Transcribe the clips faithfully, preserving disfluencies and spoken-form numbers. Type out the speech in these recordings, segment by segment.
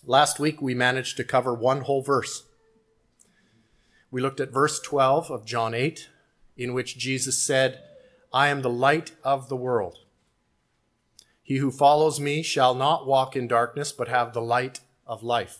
Last week, we managed to cover one whole verse. We looked at verse twelve of John eight, in which Jesus said, I am the light of the world. He who follows me shall not walk in darkness, but have the light of life.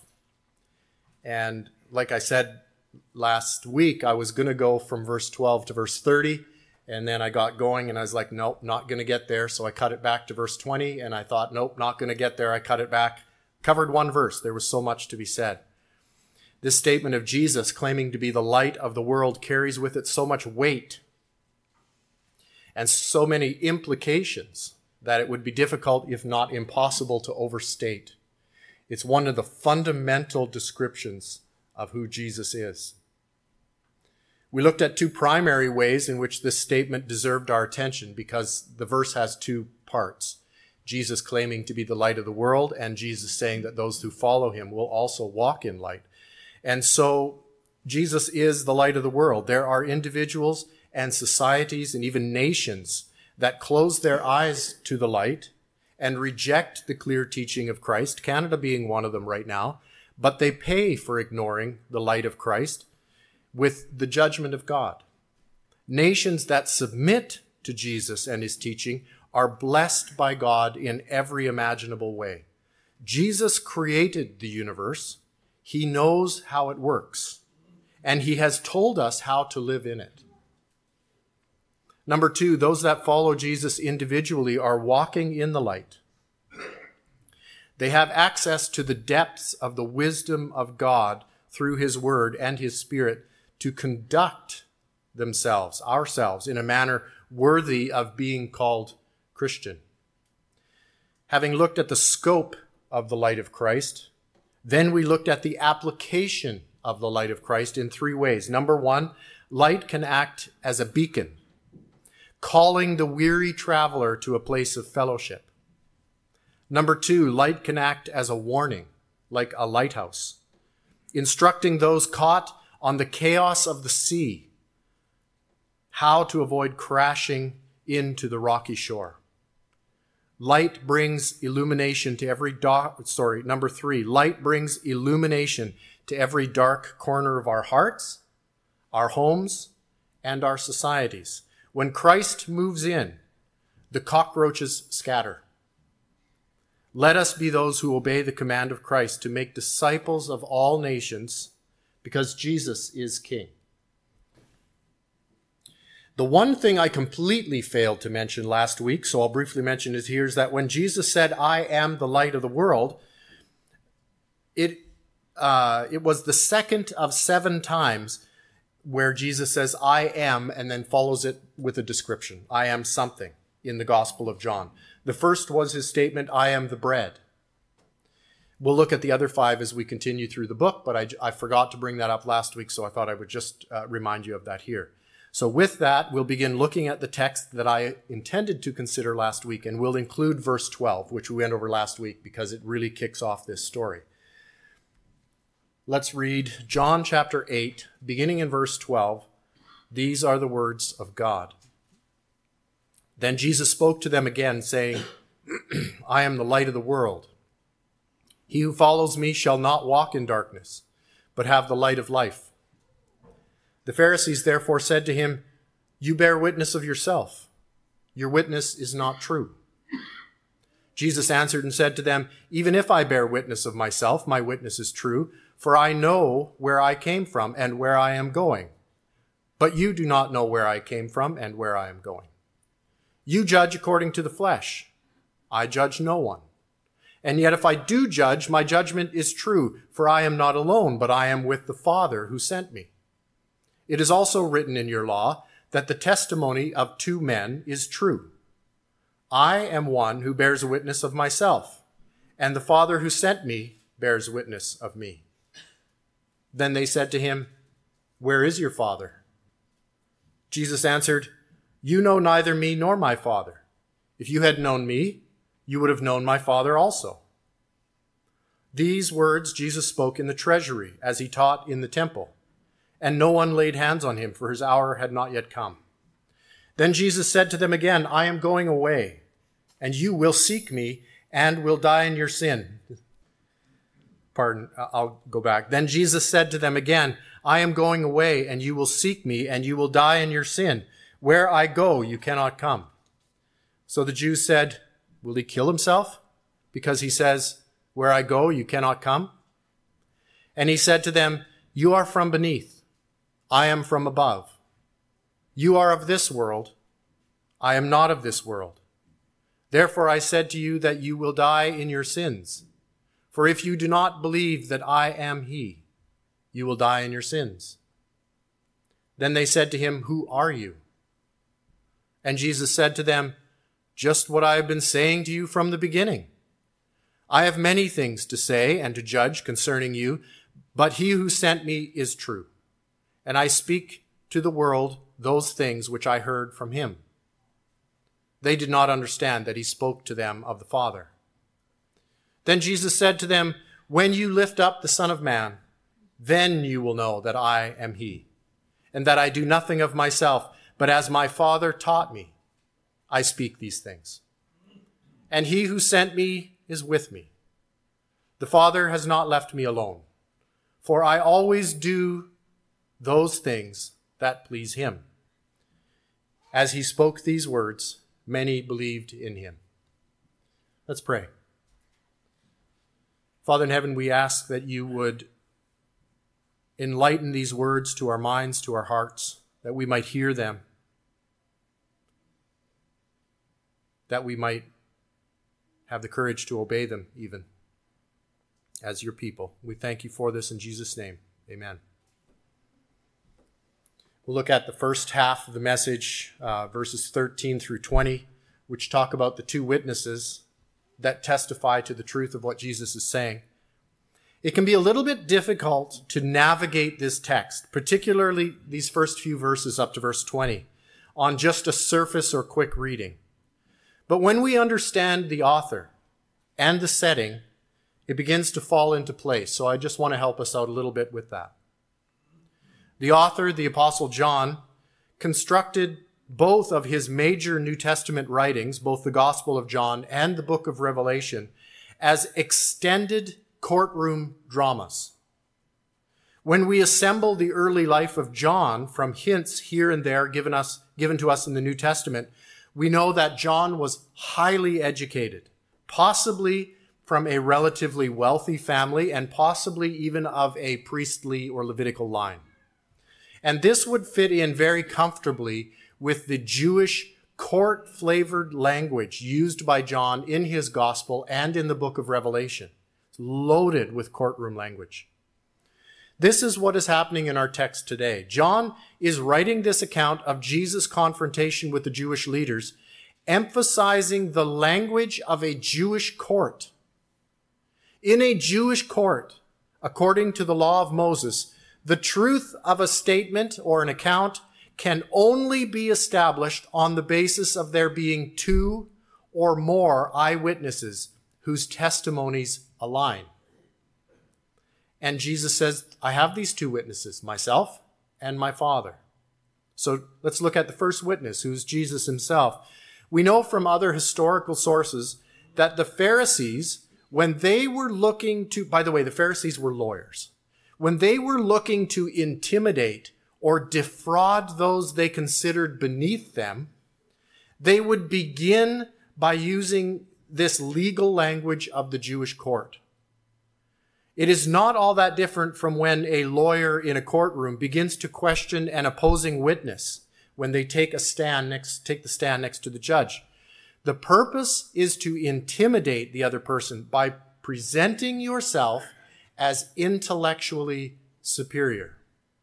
And like I said last week, I was going to go from verse twelve to verse thirty, and then I got going and I was like, nope, not going to get there. So I cut it back to verse twenty, and I thought, nope, not going to get there. I cut it back. Covered one verse. There was so much to be said. This statement of Jesus claiming to be the light of the world carries with it so much weight and so many implications that it would be difficult, if not impossible, to overstate. It's one of the fundamental descriptions of who Jesus is. We looked at two primary ways in which this statement deserved our attention because the verse has two parts. Jesus claiming to be the light of the world, and Jesus saying that those who follow him will also walk in light. And so Jesus is the light of the world. There are individuals and societies and even nations that close their eyes to the light and reject the clear teaching of Christ, Canada being one of them right now, but they pay for ignoring the light of Christ with the judgment of God. Nations that submit to Jesus and his teaching are blessed by God in every imaginable way. Jesus created the universe. He knows how it works, and he has told us how to live in it. Number two, those that follow Jesus individually are walking in the light. They have access to the depths of the wisdom of God through his word and his spirit to conduct themselves, ourselves, in a manner worthy of being called Christian. Having looked at the scope of the light of Christ, then we looked at the application of the light of Christ in three ways. Number one, light can act as a beacon, calling the weary traveler to a place of fellowship. Number two, light can act as a warning, like a lighthouse, instructing those caught on the chaos of the sea how to avoid crashing into the rocky shore. Light brings illumination to every dark, sorry, number three, light brings illumination to every dark corner of our hearts, our homes, and our societies. When Christ moves in, the cockroaches scatter. Let us be those who obey the command of Christ to make disciples of all nations because Jesus is King. The one thing I completely failed to mention last week, so I'll briefly mention it here, is that when Jesus said, I am the light of the world, it, uh, it was the second of seven times where Jesus says, I am, and then follows it with a description. I am something in the Gospel of John. The first was his statement, I am the bread. We'll look at the other five as we continue through the book, but I, I forgot to bring that up last week, so I thought I would just uh, remind you of that here. So with that, we'll begin looking at the text that I intended to consider last week, and we'll include verse twelve, which we went over last week because it really kicks off this story. Let's read John chapter eight, beginning in verse twelve. These are the words of God. Then Jesus spoke to them again, saying, I am the light of the world. He who follows me shall not walk in darkness, but have the light of life. The Pharisees therefore said to him, You bear witness of yourself. Your witness is not true. Jesus answered and said to them, Even if I bear witness of myself, my witness is true, for I know where I came from and where I am going. But you do not know where I came from and where I am going. You judge according to the flesh. I judge no one. And yet if I do judge, my judgment is true, for I am not alone, but I am with the Father who sent me. It is also written in your law that the testimony of two men is true. I am one who bears witness of myself, and the Father who sent me bears witness of me. Then they said to him, Where is your Father? Jesus answered, You know neither me nor my Father. If you had known me, you would have known my Father also. These words Jesus spoke in the treasury as he taught in the temple, and no one laid hands on him, for his hour had not yet come. Then Jesus said to them again, I am going away, and you will seek me and will die in your sin. pardon, I'll go back. Then Jesus said to them again, I am going away, and you will seek me, and you will die in your sin. Where I go, you cannot come. So the Jews said, will he kill himself? Because he says, where I go, you cannot come. And he said to them, you are from beneath. I am from above. You are of this world. I am not of this world. Therefore I said to you that you will die in your sins. For if you do not believe that I am he, you will die in your sins. Then they said to him, who are you? And Jesus said to them, just what I have been saying to you from the beginning. I have many things to say and to judge concerning you, but he who sent me is true. And I speak to the world those things which I heard from him. They did not understand that he spoke to them of the Father. Then Jesus said to them, when you lift up the Son of Man, then you will know that I am he, and that I do nothing of myself, but as my Father taught me, I speak these things. And he who sent me is with me. The Father has not left me alone, for I always do those things that please him. As he spoke these words, many believed in him. Let's pray. Father in heaven, we ask that you would enlighten these words to our minds, to our hearts, that we might hear them, that we might have the courage to obey them even as your people. We thank you for this in Jesus' name. Amen. We'll look at the first half of the message, uh, verses thirteen through twenty, which talk about the two witnesses that testify to the truth of what Jesus is saying. It can be a little bit difficult to navigate this text, particularly these first few verses up to verse twenty, on just a surface or quick reading. But when we understand the author and the setting, it begins to fall into place. So I just want to help us out a little bit with that. The author, the Apostle John, constructed both of his major New Testament writings, both the Gospel of John and the book of Revelation, as extended courtroom dramas. When we assemble the early life of John from hints here and there given us, given to us in the New Testament, we know that John was highly educated, possibly from a relatively wealthy family and possibly even of a priestly or Levitical line. And this would fit in very comfortably with the Jewish court-flavored language used by John in his gospel and in the book of Revelation. It's loaded with courtroom language. This is what is happening in our text today. John is writing this account of Jesus' confrontation with the Jewish leaders, emphasizing the language of a Jewish court. In a Jewish court, according to the law of Moses, the truth of a statement or an account can only be established on the basis of there being two or more eyewitnesses whose testimonies align. And Jesus says, I have these two witnesses, myself and my Father. So let's look at the first witness, who's Jesus himself. We know from other historical sources that the Pharisees, when they were looking to, by the way, the Pharisees were lawyers. When they were looking to intimidate or defraud those they considered beneath them, they would begin by using this legal language of the Jewish court. It is not all that different from when a lawyer in a courtroom begins to question an opposing witness when they take a stand next, take the stand next to the judge. The purpose is to intimidate the other person by presenting yourself as intellectually superior.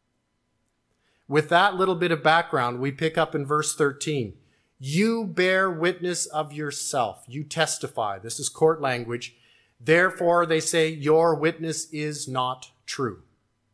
With that little bit of background, we pick up in verse thirteen. You bear witness of yourself. You testify. This is court language. Therefore, they say, your witness is not true.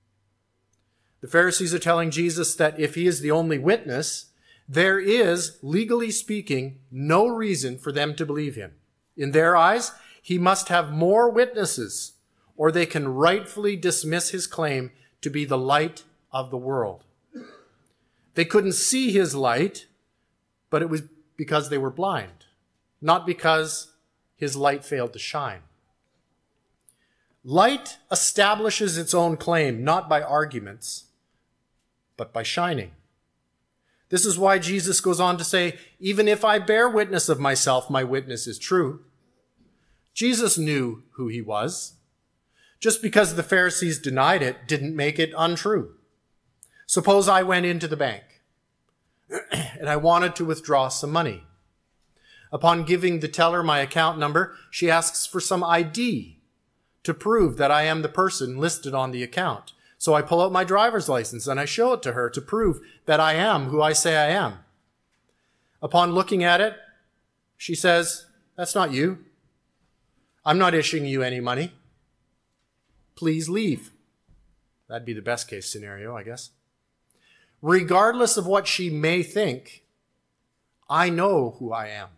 The Pharisees are telling Jesus that if he is the only witness, there is, legally speaking, no reason for them to believe him. In their eyes, he must have more witnesses, or they can rightfully dismiss his claim to be the light of the world. They couldn't see his light, but it was because they were blind, not because his light failed to shine. Light establishes its own claim, not by arguments, but by shining. This is why Jesus goes on to say, even if I bear witness of myself, my witness is true. Jesus knew who he was. Just because the Pharisees denied it didn't make it untrue. Suppose I went into the bank and I wanted to withdraw some money. Upon giving the teller my account number, she asks for some I D to prove that I am the person listed on the account. So I pull out my driver's license and I show it to her to prove that I am who I say I am. Upon looking at it, she says, that's not you. I'm not issuing you any money. Please leave. That'd be the best case scenario, I guess. Regardless of what she may think, I know who I am.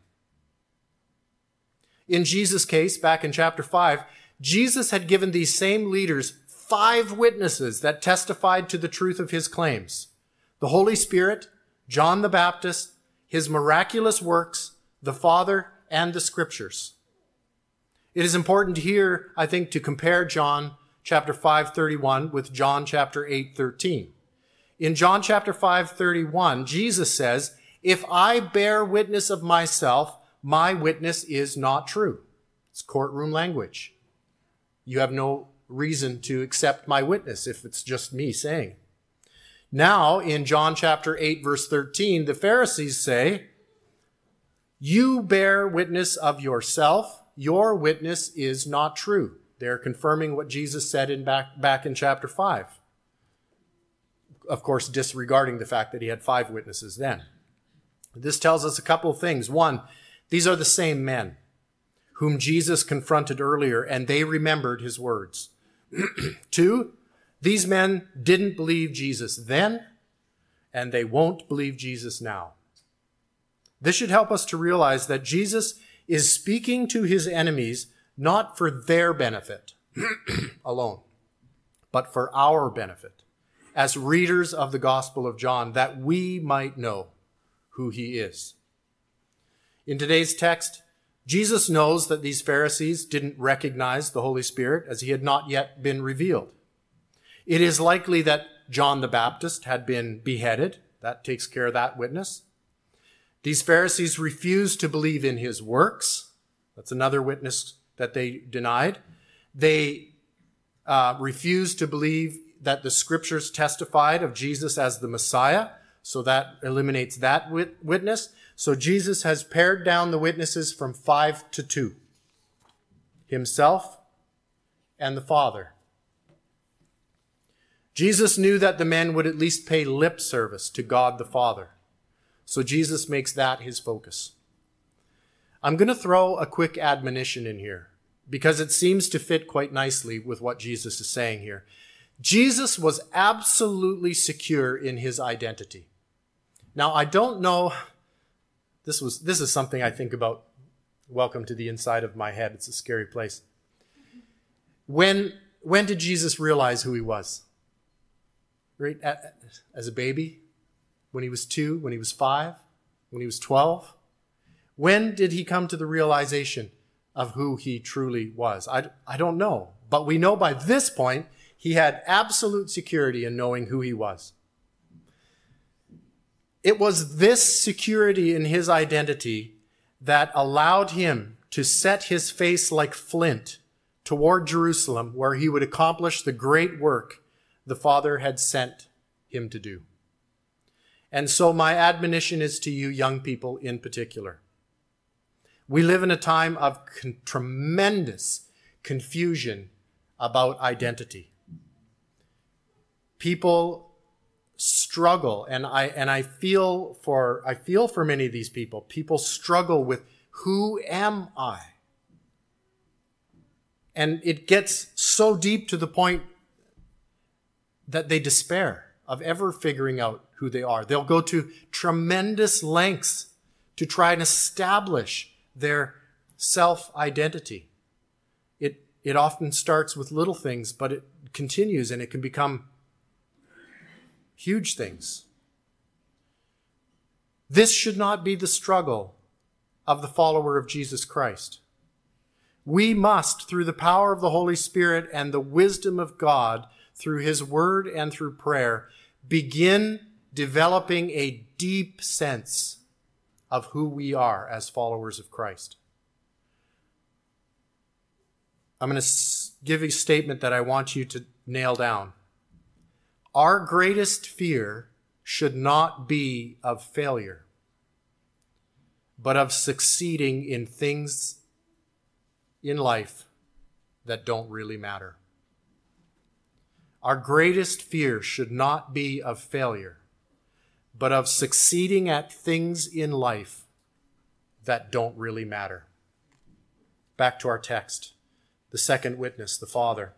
In Jesus' case, back in chapter five, Jesus had given these same leaders five witnesses that testified to the truth of his claims. The Holy Spirit, John the Baptist, his miraculous works, the Father, and the Scriptures. It is important here, I think, to compare John chapter five thirty-one with John chapter eight thirteen. In John chapter five thirty-one, Jesus says, if I bear witness of myself, my witness is not true. It's courtroom language. You have no reason to accept my witness if it's just me saying. Now, in John chapter eight, verse thirteen, the Pharisees say, you bear witness of yourself. Your witness is not true. They're confirming what Jesus said in back, back in chapter five. Of course, disregarding the fact that he had five witnesses then. This tells us a couple of things. One, these are the same men whom Jesus confronted earlier, and they remembered his words. Two, these men didn't believe Jesus then, and they won't believe Jesus now. This should help us to realize that Jesus is speaking to his enemies not for their benefit alone, but for our benefit as readers of the Gospel of John, that we might know who he is. In today's text, Jesus knows that these Pharisees didn't recognize the Holy Spirit as he had not yet been revealed. It is likely that John the Baptist had been beheaded. That takes care of that witness. These Pharisees refused to believe in his works. That's another witness that they denied. They uh, refused to believe that the Scriptures testified of Jesus as the Messiah. So that eliminates that wit- witness. So Jesus has pared down the witnesses from five to two. Himself and the Father. Jesus knew that the men would at least pay lip service to God the Father. So Jesus makes that his focus. I'm going to throw a quick admonition in here because it seems to fit quite nicely with what Jesus is saying here. Jesus was absolutely secure in his identity. Now, I don't know, this was this is something I think about. Welcome to the inside of my head. It's a scary place. When, when did Jesus realize who he was? Right? As a baby? When he was two? When he was five? When he was twelve? When did he come to the realization of who he truly was? I, I don't know. But we know by this point, he had absolute security in knowing who he was. It was this security in his identity that allowed him to set his face like flint toward Jerusalem, where he would accomplish the great work the Father had sent him to do. And so my admonition is to you young people in particular. We live in a time of con- tremendous confusion about identity. People struggle, and I and I feel for I feel for many of these people. People struggle with, who am I? And it gets so deep to the point that they despair of ever figuring out who they are. They'll go to tremendous lengths to try and establish their self-identity. It, it often starts with little things, but it continues and it can become huge things. This should not be the struggle of the follower of Jesus Christ. We must, through the power of the Holy Spirit and the wisdom of God, through his word and through prayer, begin developing a deep sense of who we are as followers of Christ. I'm going to give a statement that I want you to nail down. Our greatest fear should not be of failure, but of succeeding in things in life that don't really matter. Our greatest fear should not be of failure, but of succeeding at things in life that don't really matter. Back to our text, the second witness, the Father.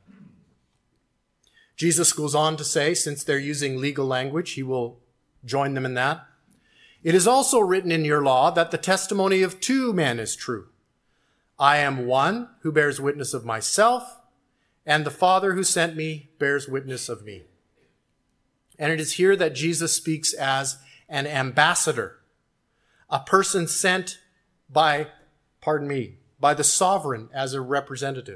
Jesus goes on to say, since they're using legal language, he will join them in that. It is also written in your law that the testimony of two men is true. I am one who bears witness of myself, and the Father who sent me bears witness of me. And it is here that Jesus speaks as an ambassador, a person sent by, pardon me, by the sovereign as a representative.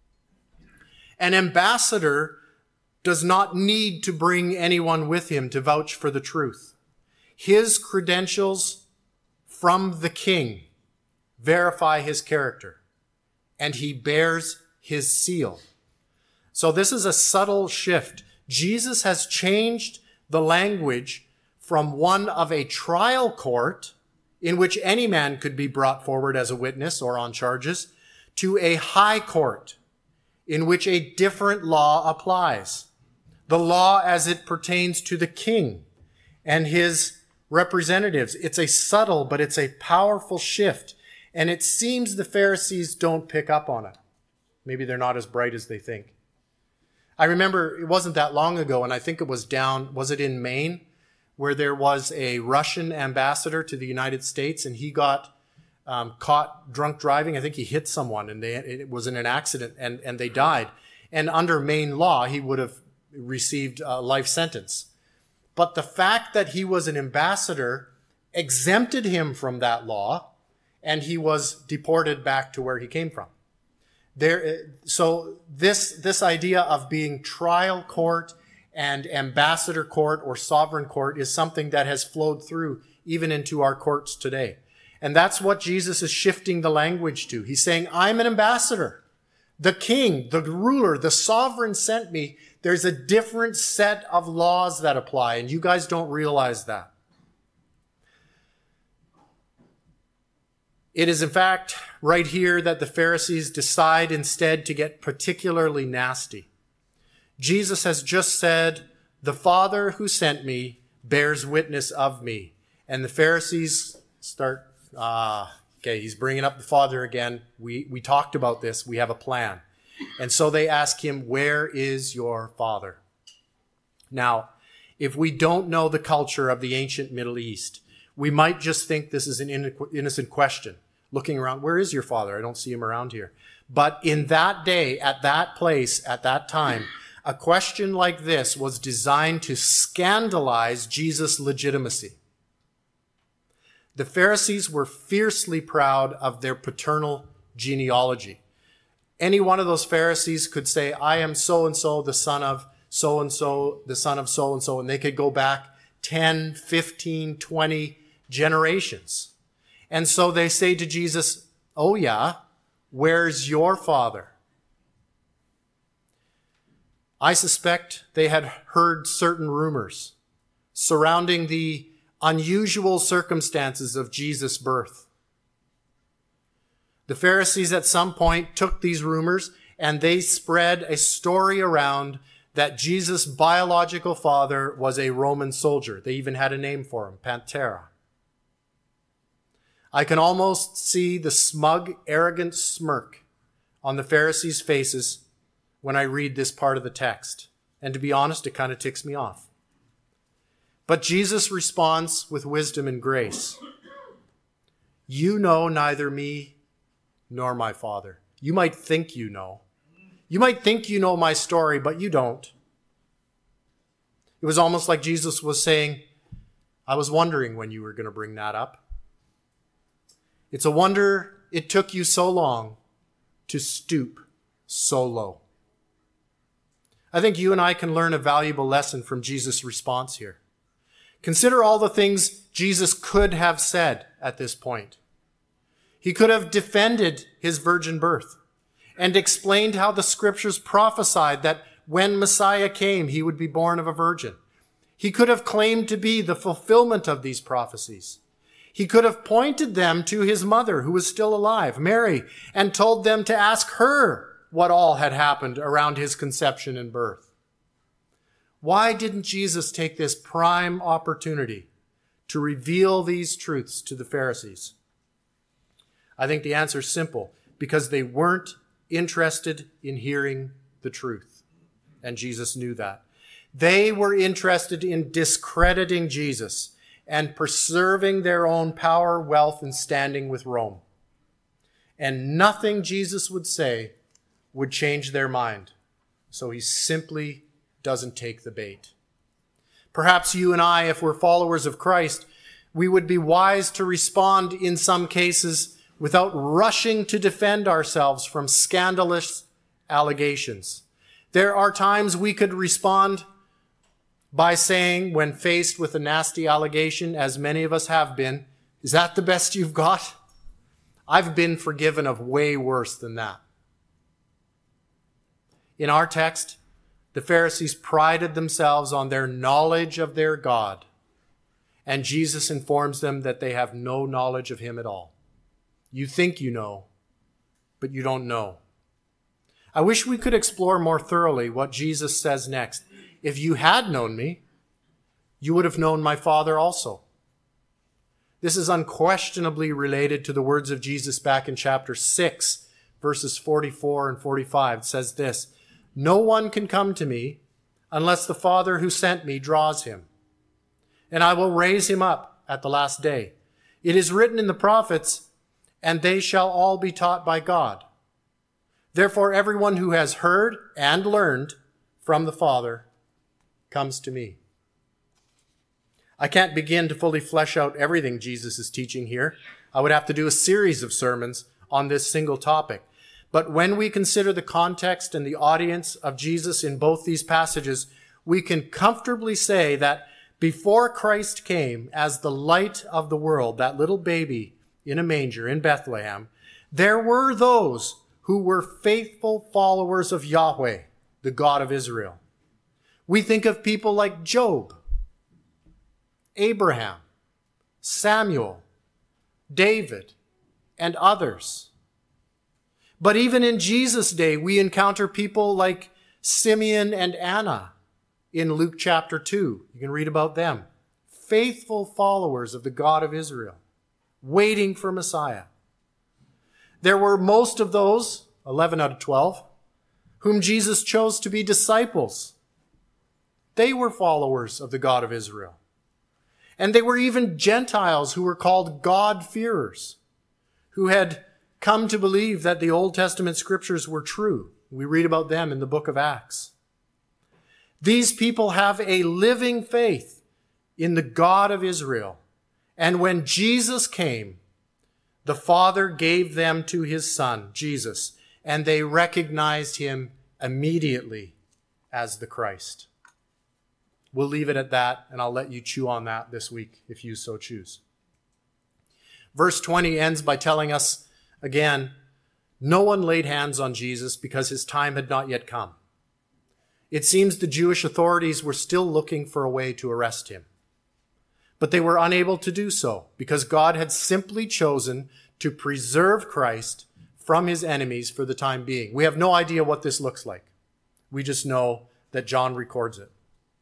An ambassador does not need to bring anyone with him to vouch for the truth. His credentials from the king verify his character, and he bears his seal. So this is a subtle shift. Jesus has changed the language from one of a trial court in which any man could be brought forward as a witness or on charges to a high court in which a different law applies. The law as it pertains to the king and his representatives. It's a subtle, but it's a powerful shift. And it seems the Pharisees don't pick up on it. Maybe they're not as bright as they think. I remember it wasn't that long ago, and I think it was down, was it in Maine, where there was a Russian ambassador to the United States, and he got um, caught drunk driving. I think he hit someone, and they, it was in an accident, and, and they died. And under Maine law, he would have received a life sentence. But the fact that he was an ambassador exempted him from that law, and he was deported back to where he came from. There, so this, this idea of being trial court and ambassador court or sovereign court is something that has flowed through even into our courts today. And that's what Jesus is shifting the language to. He's saying, I'm an ambassador. The king, the ruler, the sovereign sent me. There's a different set of laws that apply, and you guys don't realize that. It is, in fact, right here that the Pharisees decide instead to get particularly nasty. Jesus has just said, the Father who sent me bears witness of me. And the Pharisees start, ah, okay, he's bringing up the Father again. We, we talked about this. We have a plan. And so they ask him, where is your Father? Now, if we don't know the culture of the ancient Middle East, we might just think this is an innocent question. Looking around, where is your Father? I don't see him around here. But in that day, at that place, at that time, a question like this was designed to scandalize Jesus' legitimacy. The Pharisees were fiercely proud of their paternal genealogy. Any one of those Pharisees could say, I am so-and-so, the son of so-and-so, the son of so-and-so, and they could go back ten, fifteen, twenty generations. And so they say to Jesus, oh yeah, where's your Father? I suspect they had heard certain rumors surrounding the unusual circumstances of Jesus' birth. The Pharisees at some point took these rumors and they spread a story around that Jesus' biological father was a Roman soldier. They even had a name for him, Pantera. I can almost see the smug, arrogant smirk on the Pharisees' faces when I read this part of the text. And to be honest, it kind of ticks me off. But Jesus responds with wisdom and grace. You know neither me nor my Father. You might think you know. You might think you know my story, but you don't. It was almost like Jesus was saying, I was wondering when you were going to bring that up. It's a wonder it took you so long to stoop so low? I think you and I can learn a valuable lesson from Jesus' response here. Consider all the things Jesus could have said at this point. He could have defended his virgin birth and explained how the scriptures prophesied that when Messiah came, he would be born of a virgin. He could have claimed to be the fulfillment of these prophecies. He could have pointed them to his mother, who was still alive, Mary, and told them to ask her what all had happened around his conception and birth. Why didn't Jesus take this prime opportunity to reveal these truths to the Pharisees? I think the answer is simple, because they weren't interested in hearing the truth. And Jesus knew that. They were interested in discrediting Jesus and preserving their own power, wealth, and standing with Rome. And nothing Jesus would say would change their mind. So he simply doesn't take the bait. Perhaps you and I, if we're followers of Christ, we would be wise to respond in some cases without rushing to defend ourselves from scandalous allegations. There are times we could respond by saying, when faced with a nasty allegation, as many of us have been, is that the best you've got? I've been forgiven of way worse than that. In our text, the Pharisees prided themselves on their knowledge of their God, and Jesus informs them that they have no knowledge of him at all. You think you know, but you don't know. I wish we could explore more thoroughly what Jesus says next. If you had known me, you would have known my Father also. This is unquestionably related to the words of Jesus back in chapter six, verses forty-four and forty-five. It says this, "No one can come to me unless the Father who sent me draws him, and I will raise him up at the last day. It is written in the prophets, and they shall all be taught by God. Therefore, everyone who has heard and learned from the Father comes to me." I can't begin to fully flesh out everything Jesus is teaching here. I would have to do a series of sermons on this single topic. But when we consider the context and the audience of Jesus in both these passages, we can comfortably say that before Christ came as the light of the world, that little baby in a manger in Bethlehem, there were those who were faithful followers of Yahweh, the God of Israel. We think of people like Job, Abraham, Samuel, David, and others. But even in Jesus' day, we encounter people like Simeon and Anna in Luke chapter two. You can read about them. Faithful followers of the God of Israel, waiting for Messiah. There were most of those, eleven out of twelve, whom Jesus chose to be disciples. They were followers of the God of Israel. And they were even Gentiles who were called God-fearers, who had come to believe that the Old Testament scriptures were true. We read about them in the book of Acts. These people have a living faith in the God of Israel. And when Jesus came, the Father gave them to his Son, Jesus, and they recognized him immediately as the Christ. We'll leave it at that, and I'll let you chew on that this week if you so choose. Verse twenty ends by telling us again, no one laid hands on Jesus because his time had not yet come. It seems the Jewish authorities were still looking for a way to arrest him. But they were unable to do so because God had simply chosen to preserve Christ from his enemies for the time being. We have no idea what this looks like. We just know that John records it.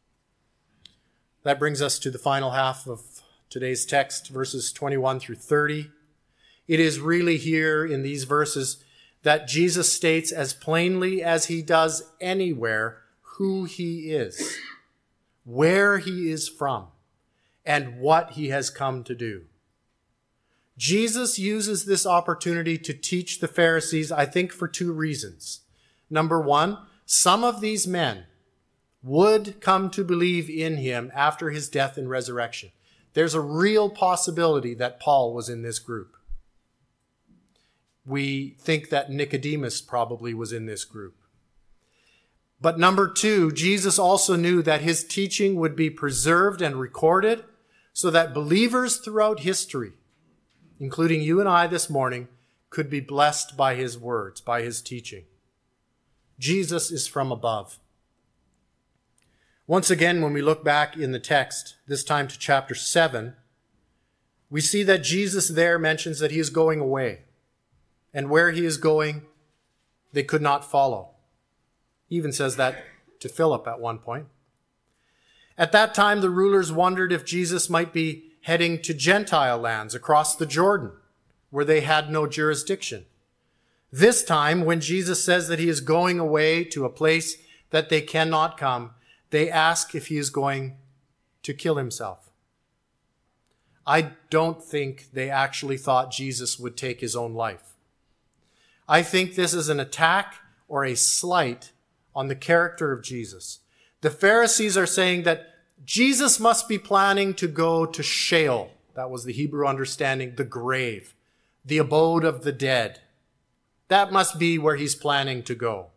That brings us to the final half of today's text, verses twenty-one through thirty. It is really here in these verses that Jesus states as plainly as he does anywhere who he is, where he is from, and what he has come to do. Jesus uses this opportunity to teach the Pharisees, I think, for two reasons. Number one, some of these men would come to believe in him after his death and resurrection. There's a real possibility that Paul was in this group. we think that Nicodemus probably was in this group. But number two, Jesus also knew that his teaching would be preserved and recorded so that believers throughout history, including you and I this morning, could be blessed by his words, by his teaching. Jesus is from above. Once again, when we look back in the text, this time to chapter seven, we see that Jesus there mentions that he is going away. And where he is going, they could not follow. He even says that to Philip at one point. At that time, the rulers wondered if Jesus might be heading to Gentile lands across the Jordan, where they had no jurisdiction. This time, when Jesus says that he is going away to a place that they cannot come, they ask if he is going to kill himself. I don't think they actually thought Jesus would take his own life. I think this is an attack or a slight on the character of Jesus. The Pharisees are saying that Jesus must be planning to go to Sheol. That was the Hebrew understanding, the grave, the abode of the dead. That must be where he's planning to go.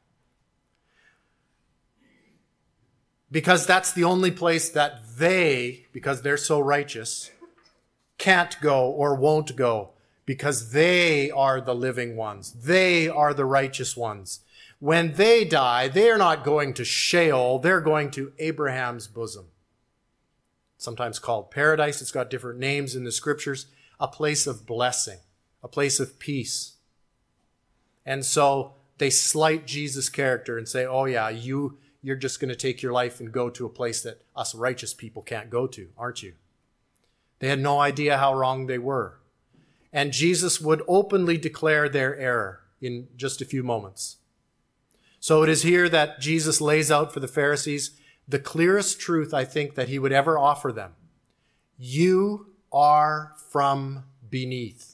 Because that's the only place that they, because they're so righteous, can't go or won't go. Because they are the living ones. They are the righteous ones. When they die, they are not going to Sheol. They're going to Abraham's bosom. Sometimes called paradise. It's got different names in the scriptures. A place of blessing. A place of peace. And so they slight Jesus' character and say, oh yeah, you, you're just going to take your life and go to a place that us righteous people can't go to, aren't you? They had no idea how wrong they were. And Jesus would openly declare their error in just a few moments. So it is here that Jesus lays out for the Pharisees the clearest truth, I think, that he would ever offer them. You are from beneath.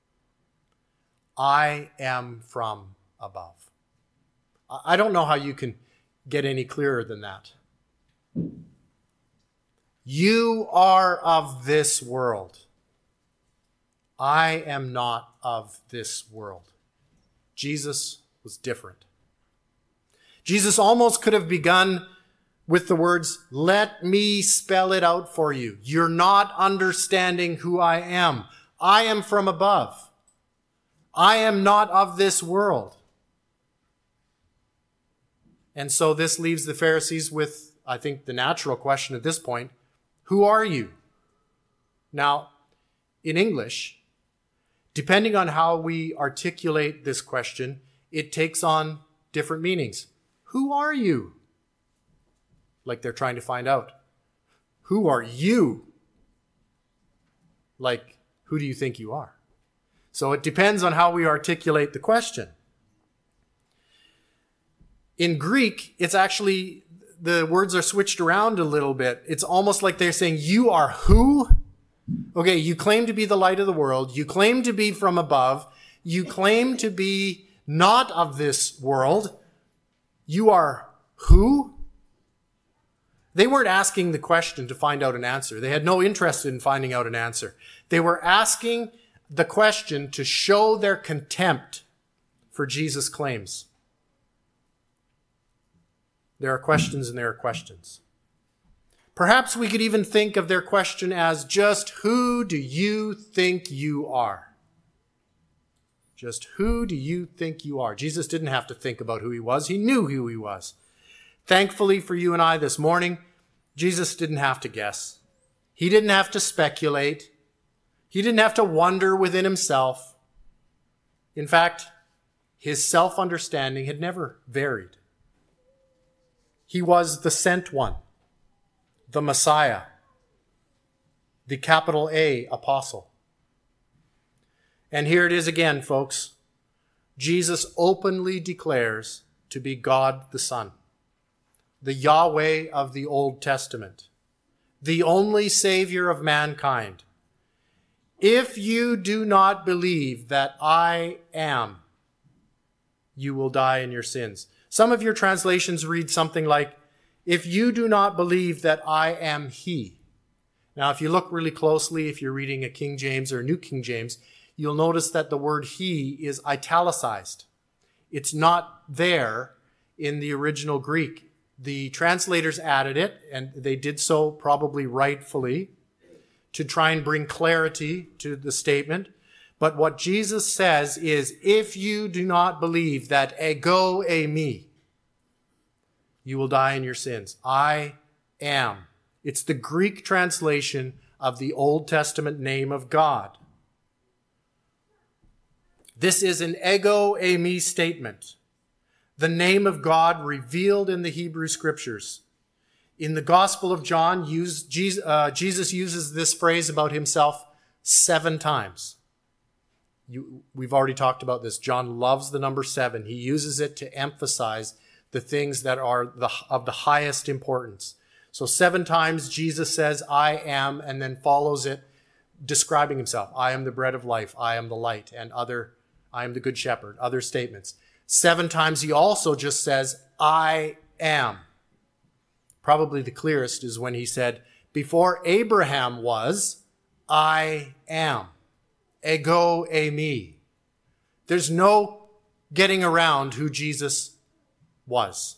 I am from above. I don't know how you can get any clearer than that. You are of this world. I am not of this world. Jesus was different. Jesus almost could have begun with the words, let me spell it out for you. You're not understanding who I am. I am from above. I am not of this world. And so this leaves the Pharisees with, I think, the natural question at this point, who are you? Now, in English, depending on how we articulate this question, it takes on different meanings. Who are you? Like they're trying to find out. Who are you? Like, who do you think you are? So it depends on how we articulate the question. In Greek, it's actually, the words are switched around a little bit. It's almost like they're saying, you are who? Okay, you claim to be the light of the world. You claim to be from above. You claim to be not of this world. You are who? They weren't asking the question to find out an answer. They had no interest in finding out an answer. They were asking the question to show their contempt for Jesus' claims. There are questions and there are questions. Perhaps we could even think of their question as, just who do you think you are? Just who do you think you are? Jesus didn't have to think about who he was. He knew who he was. Thankfully for you and I this morning, Jesus didn't have to guess. He didn't have to speculate. He didn't have to wonder within himself. In fact, his self-understanding had never varied. He was the sent one, the Messiah, the capital A apostle. And here it is again, folks. Jesus openly declares to be God the Son, the Yahweh of the Old Testament, the only Savior of mankind. If you do not believe that I am, you will die in your sins. Some of your translations read something like, if you do not believe that I am he. Now, if you look really closely, if you're reading a King James or a New King James, you'll notice that the word he is italicized. It's not there in the original Greek. The translators added it, and they did so probably rightfully to try and bring clarity to the statement. But what Jesus says is, if you do not believe that ego eimi, you will die in your sins. I am. It's the Greek translation of the Old Testament name of God. This is an ego eimi statement, the name of God revealed in the Hebrew Scriptures. In the Gospel of John, Jesus uses this phrase about himself seven times. You, we've already talked about this. John loves the number seven. He uses it to emphasize the things that are the, of the highest importance. So seven times Jesus says, I am, and then follows it describing himself. I am the bread of life. I am the light, and other, I am the good shepherd, other statements. Seven times he also just says, I am. Probably the clearest is when he said, before Abraham was, I am. Ego eimi. There's no getting around who Jesus was.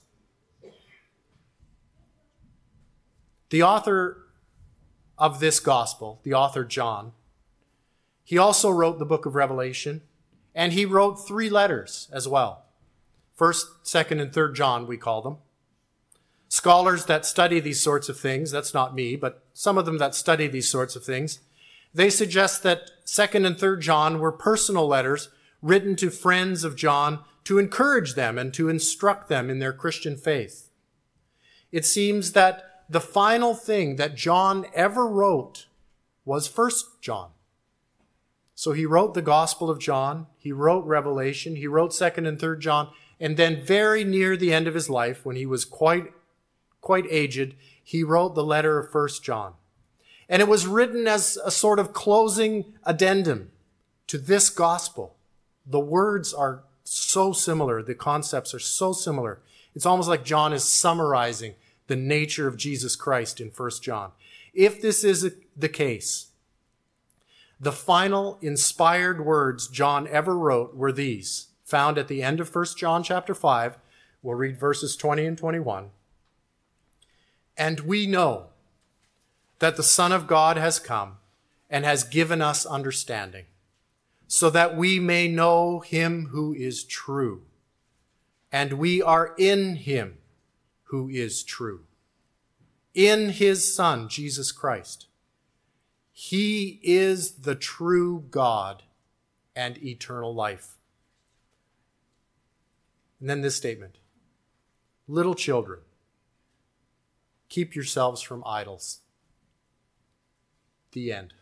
The author of this gospel, the author John, he also wrote the book of Revelation, and he wrote three letters as well. First, second, and third John, we call them. Scholars that study these sorts of things, that's not me, but some of them that study these sorts of things, they suggest that second and third John were personal letters written to friends of John to encourage them and to instruct them in their Christian faith. It seems that the final thing that John ever wrote was First John. So he wrote the Gospel of John, he wrote Revelation, he wrote second and third John, and then very near the end of his life, when he was quite, quite aged, he wrote the letter of First John. And it was written as a sort of closing addendum to this gospel. The words are so similar. The concepts are so similar. It's almost like John is summarizing the nature of Jesus Christ in First John. If this is the case, the final inspired words John ever wrote were these, found at the end of First John chapter five. We'll read verses twenty and twenty-one. And we know that the Son of God has come and has given us understanding, so that we may know him who is true. And we are in him who is true, in his Son, Jesus Christ. He is the true God and eternal life. And then this statement, little children, keep yourselves from idols. The end.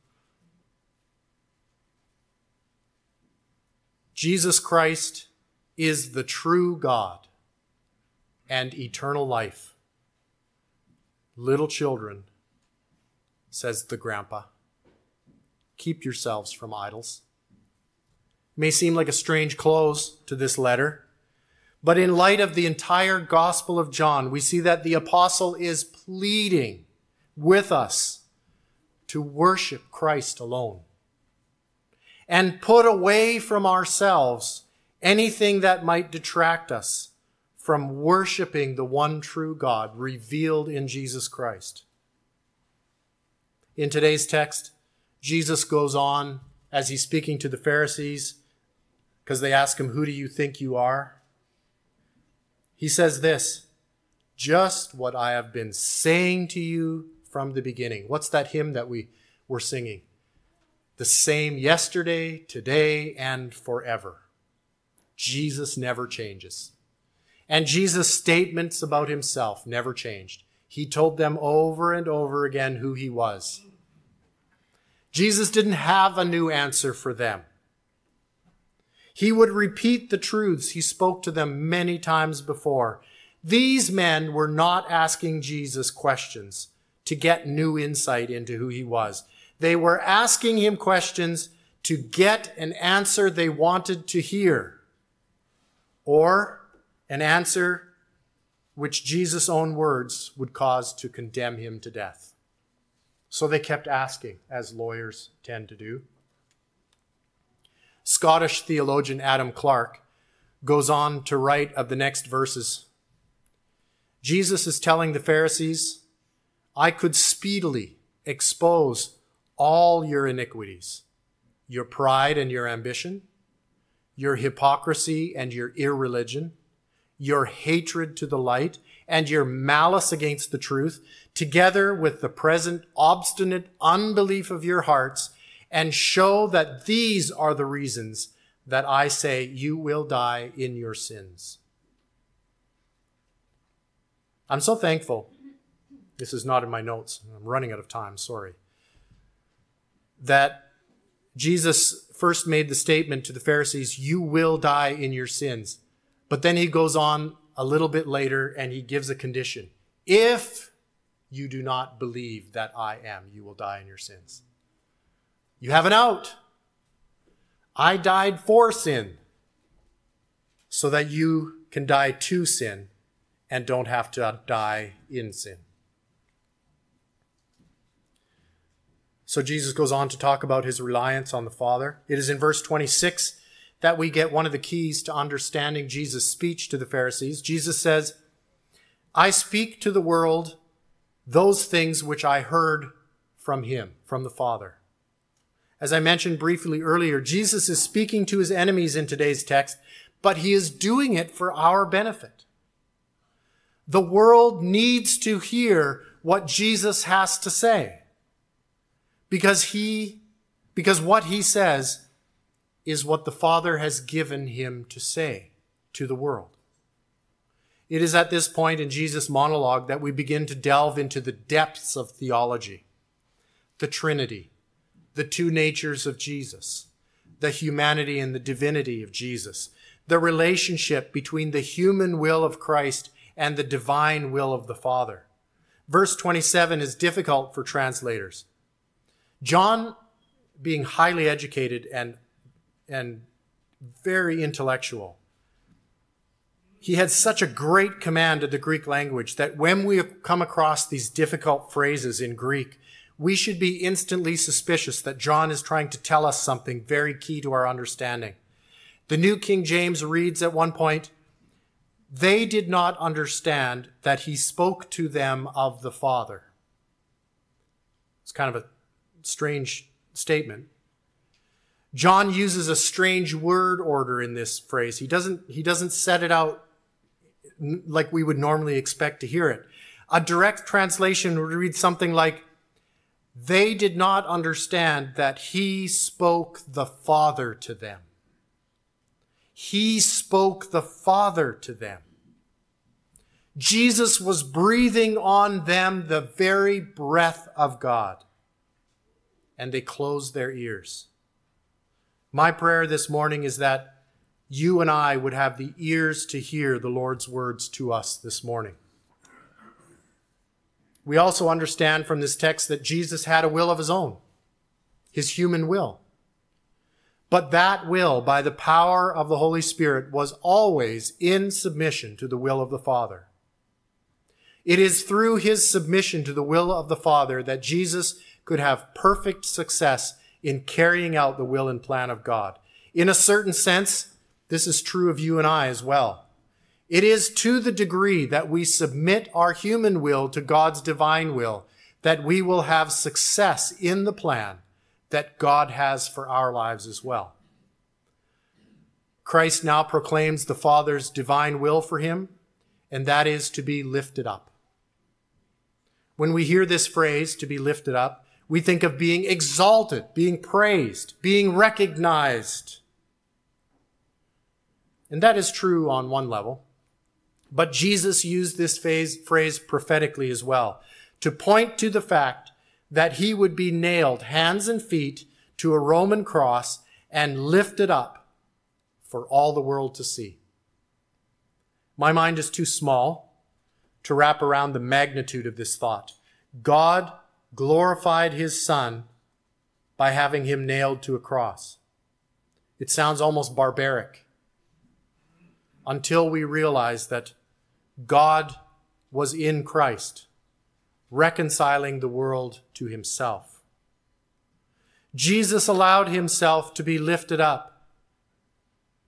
Jesus Christ is the true God and eternal life. Little children, says the grandpa, keep yourselves from idols. It may seem like a strange close to this letter, but in light of the entire Gospel of John, we see that the apostle is pleading with us to worship Christ alone and put away from ourselves anything that might detract us from worshiping the one true God revealed in Jesus Christ. In today's text, Jesus goes on as he's speaking to the Pharisees, because they ask him, who do you think you are? He says this, just what I have been saying to you from the beginning. What's that hymn that we were singing? The same yesterday, today, and forever. Jesus never changes. And Jesus' statements about himself never changed. He told them over and over again who he was. Jesus didn't have a new answer for them. He would repeat the truths he spoke to them many times before. These men were not asking Jesus questions to get new insight into who he was. They were asking him questions to get an answer they wanted to hear, or an answer which Jesus' own words would cause to condemn him to death. So they kept asking, as lawyers tend to do. Scottish theologian Adam Clarke goes on to write of the next verses. Jesus is telling the Pharisees, I could speedily expose all your iniquities, your pride and your ambition, your hypocrisy and your irreligion, your hatred to the light, and your malice against the truth, together with the present obstinate unbelief of your hearts, and show that these are the reasons that I say you will die in your sins. I'm so thankful. This is not in my notes. I'm running out of time, sorry. That Jesus first made the statement to the Pharisees, you will die in your sins. But then he goes on a little bit later and he gives a condition. If you do not believe that I am, you will die in your sins. You have an out. I died for sin so that you can die to sin and don't have to die in sin. So Jesus goes on to talk about his reliance on the Father. It is in verse twenty-six that we get one of the keys to understanding Jesus' speech to the Pharisees. Jesus says, I speak to the world those things which I heard from him, from the Father. As I mentioned briefly earlier, Jesus is speaking to his enemies in today's text, but he is doing it for our benefit. The world needs to hear what Jesus has to say. Because he, because what he says is what the Father has given him to say to the world. It is at this point in Jesus' monologue that we begin to delve into the depths of theology, the Trinity, the two natures of Jesus, the humanity and the divinity of Jesus, the relationship between the human will of Christ and the divine will of the Father. Verse twenty-seven is difficult for translators. John, being highly educated and, and very intellectual, he had such a great command of the Greek language that when we come across these difficult phrases in Greek, we should be instantly suspicious that John is trying to tell us something very key to our understanding. The New King James reads at one point, they did not understand that he spoke to them of the Father. It's kind of a strange statement. John uses a strange word order in this phrase. He doesn't, he doesn't set it out like we would normally expect to hear it. A direct translation would read something like, they did not understand that he spoke the Father to them. He spoke the Father to them. Jesus was breathing on them the very breath of God. And they closed their ears. My prayer this morning is that you and I would have the ears to hear the Lord's words to us this morning. We also understand from this text that Jesus had a will of his own, his human will. But that will, by the power of the Holy Spirit, was always in submission to the will of the Father. It is through his submission to the will of the Father that Jesus could have perfect success in carrying out the will and plan of God. In a certain sense, this is true of you and I as well. It is to the degree that we submit our human will to God's divine will that we will have success in the plan that God has for our lives as well. Christ now proclaims the Father's divine will for him, and that is to be lifted up. When we hear this phrase, to be lifted up, we think of being exalted, being praised, being recognized. And that is true on one level. But Jesus used this phrase, phrase prophetically as well, to point to the fact that he would be nailed hands and feet to a Roman cross and lifted up for all the world to see. My mind is too small to wrap around the magnitude of this thought. God glorified his Son by having him nailed to a cross. It sounds almost barbaric until we realize that God was in Christ, reconciling the world to himself. Jesus allowed himself to be lifted up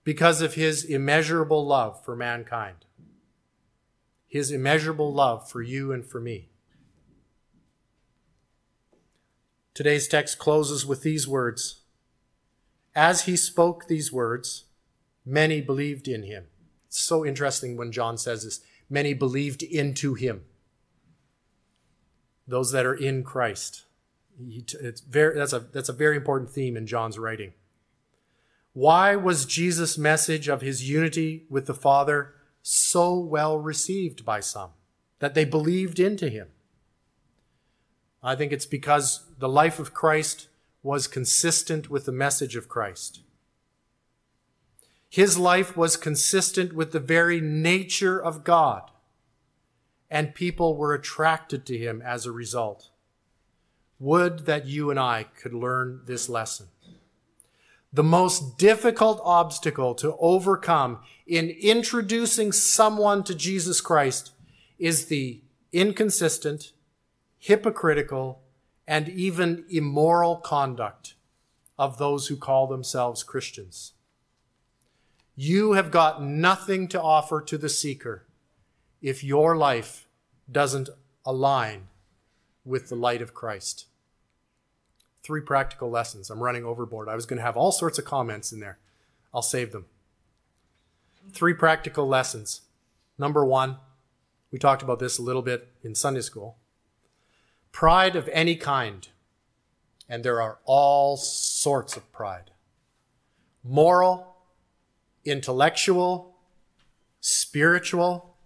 because of his immeasurable love for mankind, his immeasurable love for you and for me. Today's text closes with these words. As he spoke these words, many believed in him. It's so interesting when John says this. Many believed into him. Those that are in Christ. It's very, that's a, that's a very important theme in John's writing. Why was Jesus' message of his unity with the Father so well received by some, that they believed into him? I think it's because the life of Christ was consistent with the message of Christ. His life was consistent with the very nature of God, and people were attracted to him as a result. Would that you and I could learn this lesson. The most difficult obstacle to overcome in introducing someone to Jesus Christ is the inconsistent, hypocritical, and even immoral conduct of those who call themselves Christians. You have got nothing to offer to the seeker if your life doesn't align with the light of Christ. Three practical lessons. I'm running overboard. I was going to have all sorts of comments in there. I'll save them. Three practical lessons. Number one, we talked about this a little bit in Sunday school. Pride of any kind, and there are all sorts of pride. Moral, intellectual, spiritual,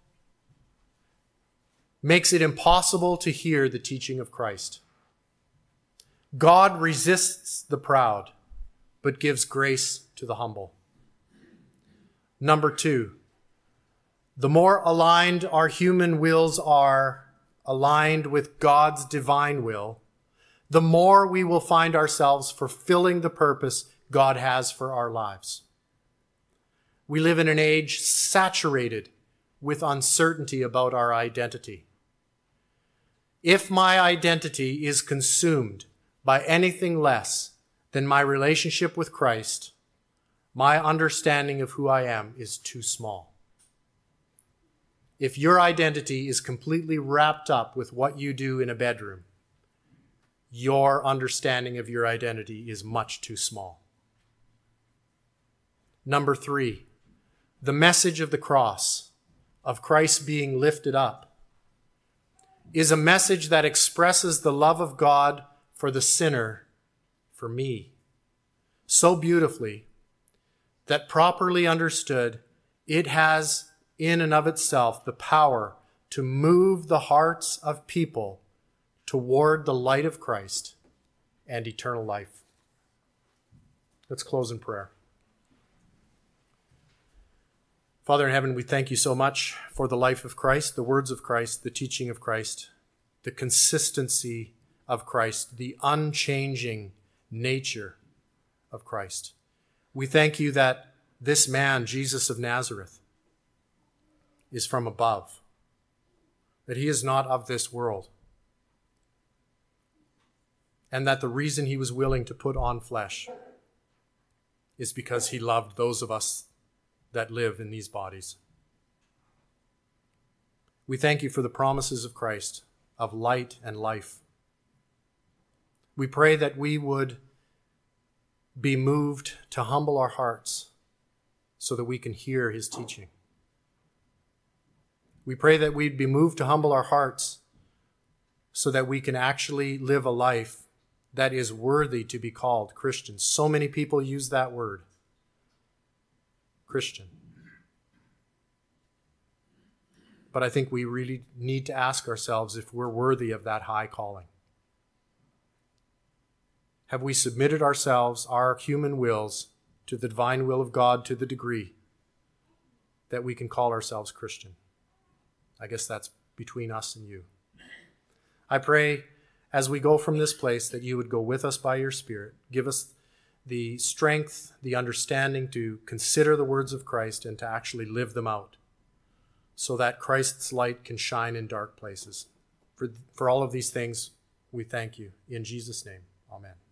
makes it impossible to hear the teaching of Christ. God resists the proud, but gives grace to the humble. Number two, the more aligned our human wills are, aligned with God's divine will, the more we will find ourselves fulfilling the purpose God has for our lives. We live in an age saturated with uncertainty about our identity. If my identity is consumed by anything less than my relationship with Christ, my understanding of who I am is too small. If your identity is completely wrapped up with what you do in a bedroom, your understanding of your identity is much too small. Number three, the message of the cross, of Christ being lifted up, is a message that expresses the love of God for the sinner, for me, so beautifully that properly understood, it has in and of itself the power to move the hearts of people toward the light of Christ and eternal life. Let's close in prayer. Father in heaven, we thank you so much for the life of Christ, the words of Christ, the teaching of Christ, the consistency of Christ, the unchanging nature of Christ. We thank you that this man, Jesus of Nazareth, is from above, that he is not of this world, and that the reason he was willing to put on flesh is because he loved those of us that live in these bodies. We thank you for the promises of Christ, of light and life. We pray that we would be moved to humble our hearts so that we can hear his teaching. We pray that we'd be moved to humble our hearts so that we can actually live a life that is worthy to be called Christian. So many people use that word, Christian. But I think we really need to ask ourselves if we're worthy of that high calling. Have we submitted ourselves, our human wills, to the divine will of God to the degree that we can call ourselves Christian? I guess that's between us and you. I pray as we go from this place that you would go with us by your Spirit. Give us the strength, the understanding to consider the words of Christ and to actually live them out so that Christ's light can shine in dark places. For, for all of these things, we thank you. In Jesus' name, amen.